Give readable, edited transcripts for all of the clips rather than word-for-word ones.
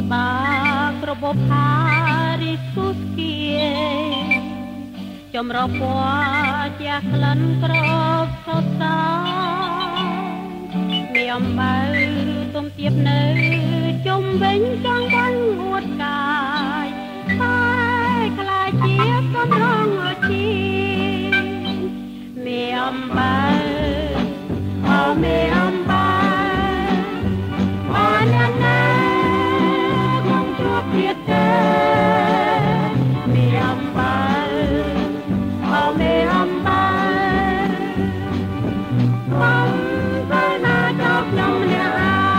បាករបបថារីស៊ូស្គៀចម្រោះពណ៌ជាក្លិនក្របសរសើរមានអំបៅទុំទៀបនៅជុំវិញចង់បានងួតកាយតែខ្លាចជាកំរងជាមានអំបៅមានអំបៅបានណាគង់ជួបទៀតទេមានអំបៅមានអំបៅបងទៅណាចូលខ្ញុំម្នាក់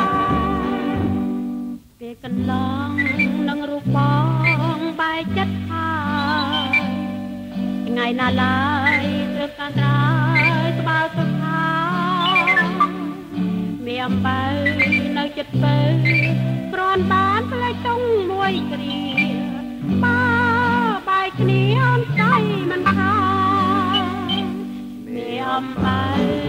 ពេលកន្លងនឹងរូបបងបែកចិត្តហើយថ្ងៃណាឡើយព្រឹកកានត្រាយស្បើសុខាមានអំបៅនៅចិត្តពៅគ្រាន់បានផ្លេចតុងមួយគ្រាបើបែកគ្នាអូនใจមិនខាមានអំបៅ